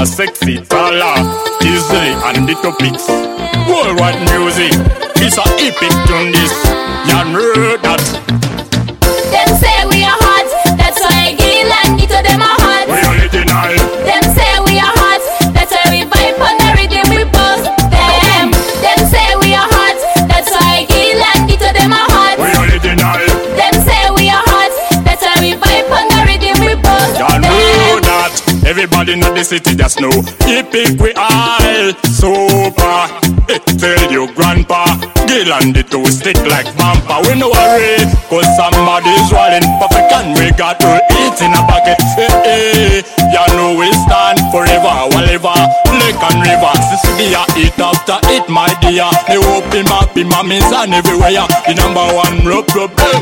more sexy, taller, easily and the topics. Worldwide music, it's a epic tune this. You know that. Them say we are hot, that's why Gil and Nito them are hot. We original. Them say we are hot, that's why we vibe on the rhythm we post them. Them say we are hot, that's why Gil and Nito them are hot. We original. Them say we are hot, that's why we vibe on the rhythm we post You them. know that. Everybody know the city just know. Epic we all super. Tell your grandpa, Gil and the two stick like bumper. We no worry, cause somebody's rolling perfect and we got to eat in a bucket. You know we stand forever, whatever. Lake and river, Sicily eat after it, my dear. They open up in mommies and everywhere. The number one problem.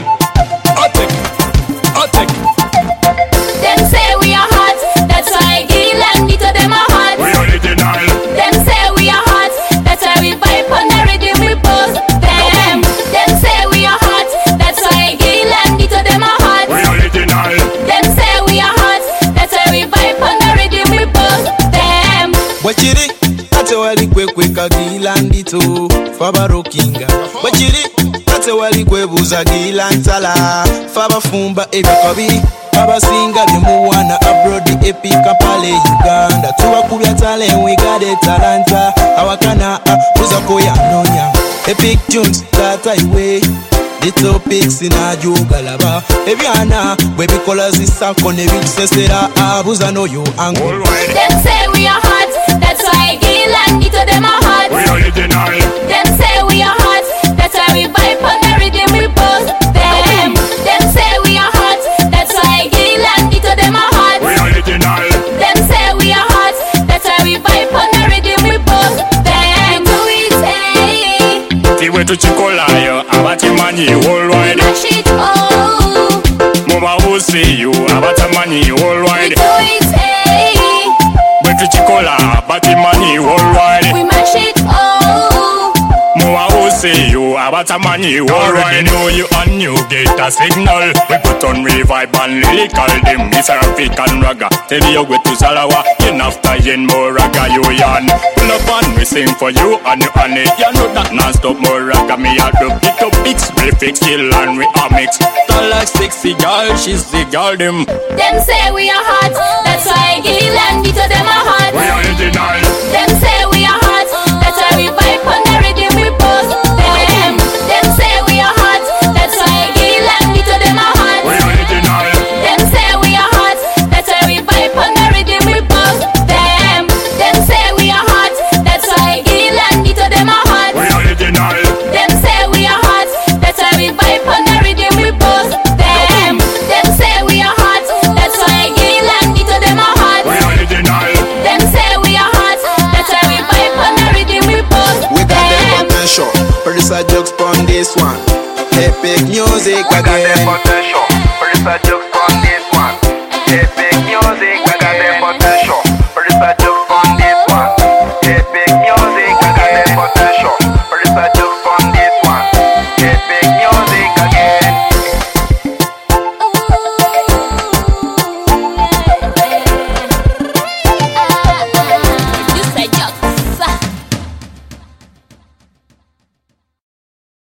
Attack. Them say we are hot, that's why Gil and Nito them are hot. We original. Them say we are hot, that's why we vibe on the rhythm we post them. Them say we are hot, that's why Gil and Nito them are hot. We original. Them say we are hot, that's why we vibe on the rhythm we post them. Wachiri, ate wali kwe Gil and Nito Faba Rokinga. Wachiri, ate wali kwe buza Gil and Tala Faba Fumba Ebikabi. Abasinga bemuwana abroad epic Kampala Uganda. Tuwa kubya talent we got it talanta. Awakana buza koya nonya. Epic tunes tata iwe. The topics in a jugalaba. Ebyana we bikola zisako ne bitsesera abuza no yo angle. Them say we are hot, that's why Gil and Nito them are hot. We original. Them say we are hot, that's why we vibe on the rhythm we post them. Them say we are hot, that's why Gil and Nito them are hot. We original. Them say we are hot, that's why we vibe on the rhythm we post them. Do it, hey. Tiwe tu chikola yo, abati mani worldwide. Mash it, oh. Mama will see you, abati mani We worldwide. do it, hey. Betu chikola, abati mani worldwide. We mash it, oh. Mama will see you, abati mani worldwide. Already know you and you get a signal. We put on revive and lyrical them. It's a African raga. Tell you go to Salawa, yen after yen more raga you yan. Pull up and we sing for you and you and it. You know that non-stop more raga. Me a do pick up big spray fix kill and we a mix. Tall like sexy girl, she's the girl them. Them say we are hot, that's why Gil and Nito